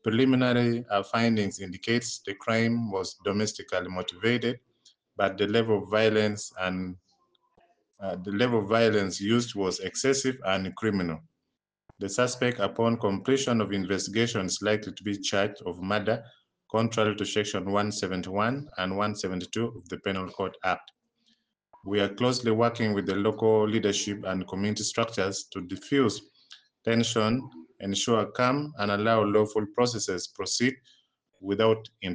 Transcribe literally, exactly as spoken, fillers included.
preliminary uh, findings indicates the crime was domestically motivated, but the level of violence and uh, the level of violence used was excessive and criminal. The suspect, upon completion of investigation, is likely to be charged of murder, contrary to Section one seventy-one and one seventy-two of the Penal Code Act. We are closely working with the local leadership and community structures to diffuse tension, ensure calm, and allow lawful processes proceed without interference.